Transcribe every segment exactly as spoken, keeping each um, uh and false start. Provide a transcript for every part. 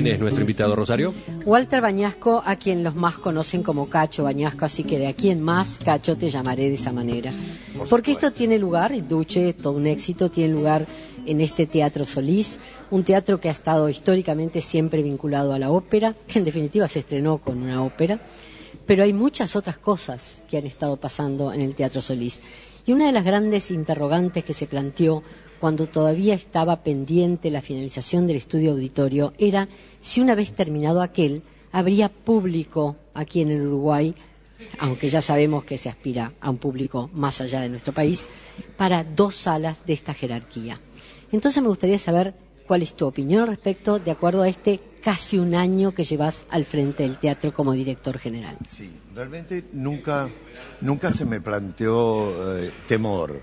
es nuestro invitado, Rosario? Walter Bañasco, a quien los más conocen como Cacho Bañasco, así que de aquí en más, Cacho, te llamaré de esa manera. Porque esto tiene lugar, el Duche, todo un éxito, tiene lugar en este Teatro Solís, un teatro que ha estado históricamente siempre vinculado a la ópera, que en definitiva se estrenó con una ópera, pero hay muchas otras cosas que han estado pasando en el Teatro Solís. Y una de las grandes interrogantes que se planteó cuando todavía estaba pendiente la finalización del estudio auditorio era si una vez terminado aquel habría público aquí en el Uruguay, aunque ya sabemos que se aspira a un público más allá de nuestro país, para dos salas de esta jerarquía. Entonces me gustaría saber cuál es tu opinión al respecto, de acuerdo a este casi un año que llevas al frente del teatro como director general. Sí, realmente nunca, nunca se me planteó eh, temor.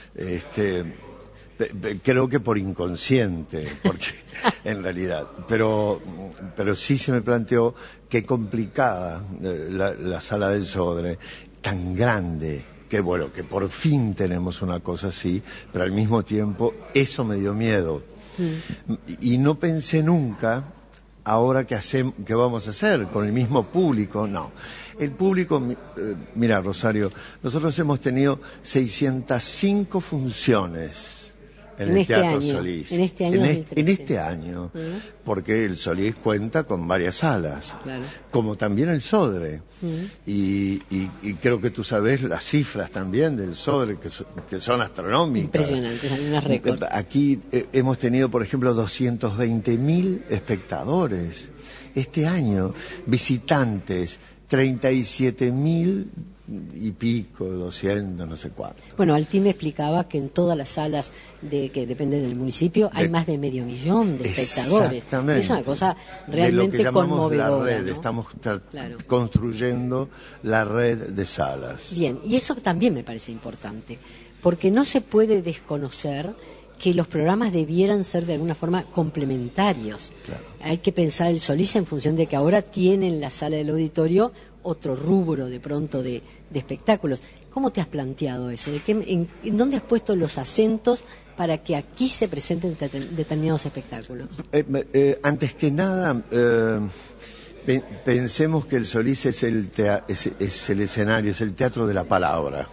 Este, creo que por inconsciente, porque en realidad, pero, pero sí se me planteó qué complicada eh, la, la Sala del Sodre, tan grande. Que bueno, que por fin tenemos una cosa así, pero al mismo tiempo eso me dio miedo. Mm. Y no pensé nunca, ahora que hacemos, qué vamos a hacer con el mismo público, no. El público, eh, mira Rosario, nosotros hemos tenido seiscientas cinco funciones en, en el este Teatro año, Solís. En este año. En, es, en este año, ¿Mm? Porque el Solís cuenta con varias salas, claro, como también el Sodre. ¿Mm? Y, y, y creo que tú sabes las cifras también del Sodre, que, so, que son astronómicas. Impresionantes, hay unas récords. Aquí eh, hemos tenido, por ejemplo, doscientos veinte mil espectadores. Este año, visitantes, treinta y siete mil y pico, doscientos, no sé cuánto. Bueno, Altín me explicaba que en todas las salas de que dependen del municipio hay de, más de medio millón de espectadores. Exactamente. Es una cosa realmente de lo que conmovedora. La red, ¿no? Estamos claro. construyendo la red de salas. Bien, y eso también me parece importante, porque no se puede desconocer que los programas debieran ser de alguna forma complementarios. Claro. Hay que pensar el Solís en función de que ahora tienen la sala del auditorio otro rubro de pronto de, de espectáculos. ¿Cómo te has planteado eso? ¿De qué, en, ¿En dónde has puesto los acentos para que aquí se presenten determinados espectáculos? Eh, eh, antes que nada, eh, pe pensemos que el Solís es el, es, es el escenario, es el teatro de la palabra.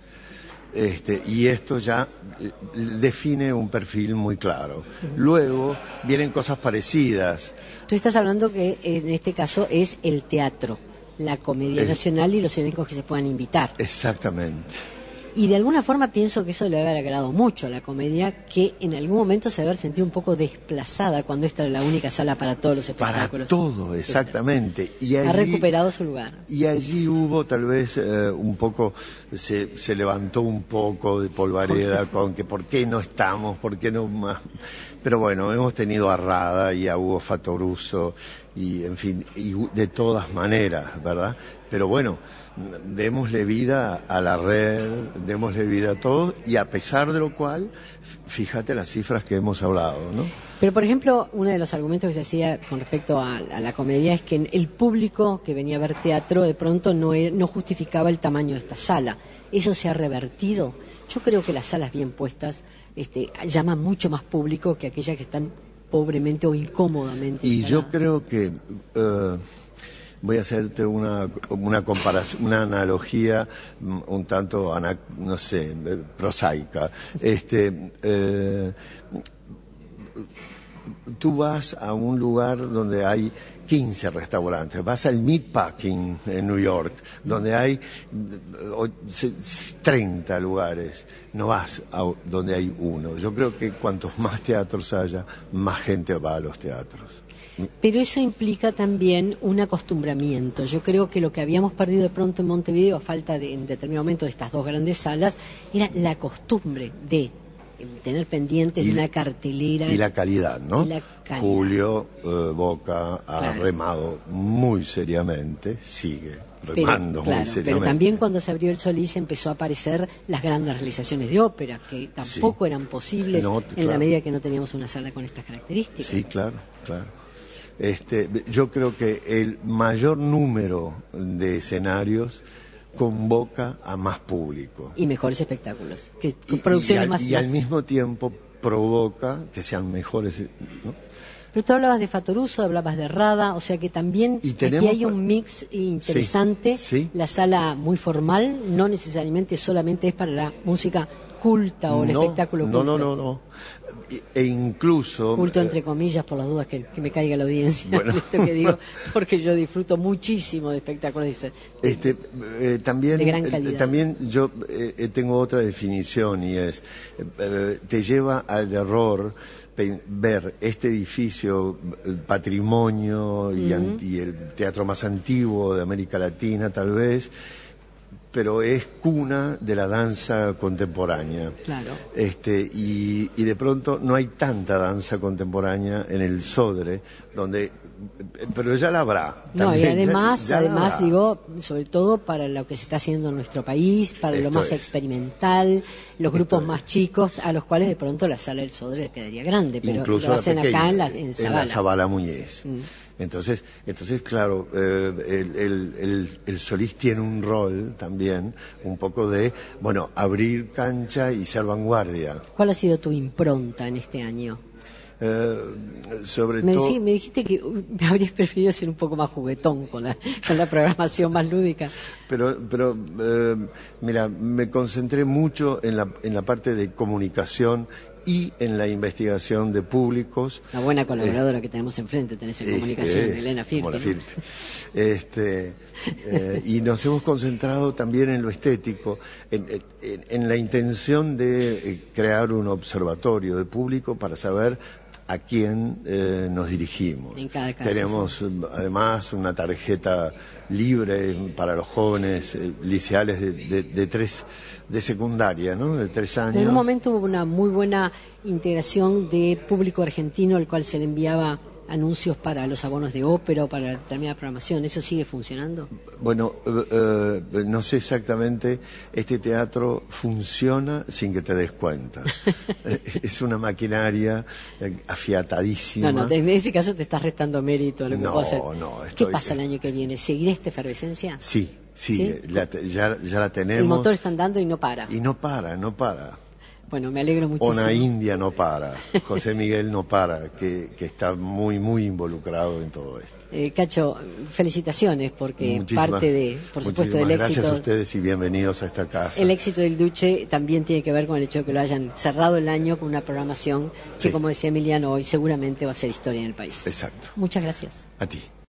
Este, y esto ya define un perfil muy claro. Luego vienen cosas parecidas. Tú estás hablando que en este caso es el teatro, la Comedia es... Nacional y los elencos que se puedan invitar. Exactamente. Y de alguna forma pienso que eso le debe haber agradado mucho a la comedia, que en algún momento se debe haber sentido un poco desplazada cuando esta era la única sala para todos los espectáculos. Para todo, exactamente. Y allí, ha recuperado su lugar. Y allí hubo tal vez eh, un poco, se, se levantó un poco de polvareda con que por qué no estamos, por qué no más. Pero bueno, hemos tenido a Rada y a Hugo Fattoruso y en fin, y de todas maneras, ¿verdad? Pero bueno, démosle vida a la red, démosle vida a todo, y a pesar de lo cual, fíjate las cifras que hemos hablado, ¿no? Pero, por ejemplo, uno de los argumentos que se hacía con respecto a, a la comedia es que el público que venía a ver teatro de pronto no, no justificaba el tamaño de esta sala. ¿Eso se ha revertido? Yo creo que las salas bien puestas este, llaman mucho más público que aquellas que están pobremente o incómodamente y instaladas. Yo creo que... Uh... Voy a hacerte una, una comparación, una analogía un tanto, no sé, prosaica. Este, eh, tú vas a un lugar donde hay quince restaurantes, vas al Meatpacking en New York, donde hay treinta lugares, no vas a donde hay uno. Yo creo que cuantos más teatros haya, más gente va a los teatros. Pero eso implica también un acostumbramiento. Yo creo que lo que habíamos perdido de pronto en Montevideo, a falta de, en determinado momento de estas dos grandes salas, era la costumbre de tener pendientes de una cartelera. Y la calidad, ¿no? La calidad. Julio eh, Boca ha claro. remado muy seriamente, sigue remando pero, claro, muy seriamente. Pero también cuando se abrió el Solís empezó a aparecer las grandes realizaciones de ópera, que tampoco sí. eran posibles no, en claro. la medida que no teníamos una sala con estas características. Sí, claro, claro. Este, yo creo que el mayor número de escenarios convoca a más público. Y mejores espectáculos. Que, y, producciones y, al, más, y más... al mismo tiempo provoca que sean mejores, ¿no? Pero tú hablabas de Fattoruso, hablabas de Rada, o sea que también Y aquí tenemos hay pa- un mix interesante. Sí, sí. La sala muy formal no necesariamente solamente es para la música culta o el No, espectáculo no, culto. no, no, no. E e incluso... Culto eh, entre comillas, por las dudas que, que me caiga la audiencia, Bueno. esto que digo, porque yo disfruto muchísimo de espectáculos de, ese- Este, eh, también, de gran eh, calidad. también yo eh, tengo otra definición y es, eh, te lleva al error pe- ver este edificio, el patrimonio y, an- Ujú. y el teatro más antiguo de América Latina tal vez, pero es cuna de la danza contemporánea. Claro. Este, y, y de pronto no hay tanta danza contemporánea en el Sodre, donde, pero ya la habrá. No, y también, ya- además, ya la además habrá. digo, sobre todo para lo que se está haciendo en nuestro país, para lo Esto más es. experimental, los Esto grupos es. más chicos, a los cuales de pronto la sala del Sodre quedaría grande, pero Incluso lo la hacen pequeña, acá en la, en la Zabala. Zabala Muñiz. Mm. Entonces, entonces claro, eh, el, el, el, el Solís tiene un rol también, un poco de, bueno, abrir cancha y ser vanguardia. ¿Cuál ha sido tu impronta en este año? Eh, sobre Me, todo... decí- me dijiste que uh, me habrías preferido ser un poco más juguetón con la, con la programación más lúdica. Pero, pero eh, mira, me concentré mucho en la, en la parte de comunicación y en la investigación de públicos. La buena colaboradora que tenemos enfrente, tenés en Eh, comunicación, eh, Elena como la Firpi. ¿no? Firpi. Este, eh, y nos hemos concentrado también en lo estético, en, en- en la intención de eh, crear un observatorio de público para saber a quién eh, nos dirigimos. En cada caso, Tenemos sí. eh, además una tarjeta libre para los jóvenes eh, liceales de, de- de tres de secundaria, ¿no? De tres años. En un momento hubo una muy buena integración de público argentino al cual se le enviaba anuncios para los abonos de ópera o para determinada programación. ¿Eso sigue funcionando? Bueno, eh, eh, no sé exactamente, este teatro funciona sin que te des cuenta. Eh, es una maquinaria eh, afiatadísima. No, no, en ese caso te estás restando mérito a lo que No, puedo hacer. no, ¿Qué estoy- pasa el año que viene? ¿Seguirá esta efervescencia? Sí, sí, ¿Sí? eh, la te- ya, ya la tenemos. El motor está andando y no para. Y no para, no para. Bueno, me alegro muchísimo. Ona India no para, José Miguel no para, que, que está muy, muy involucrado en todo esto. Eh, Cacho, felicitaciones porque Muchísimas- parte de, por supuesto, del muchísimas gracias éxito. a ustedes y bienvenidos a esta casa. El éxito del Duce también tiene que ver con el hecho de que lo hayan cerrado el año con una programación que, Sí. como decía Emiliano hoy, seguramente va a ser historia en el país. Exacto. Muchas gracias. A ti.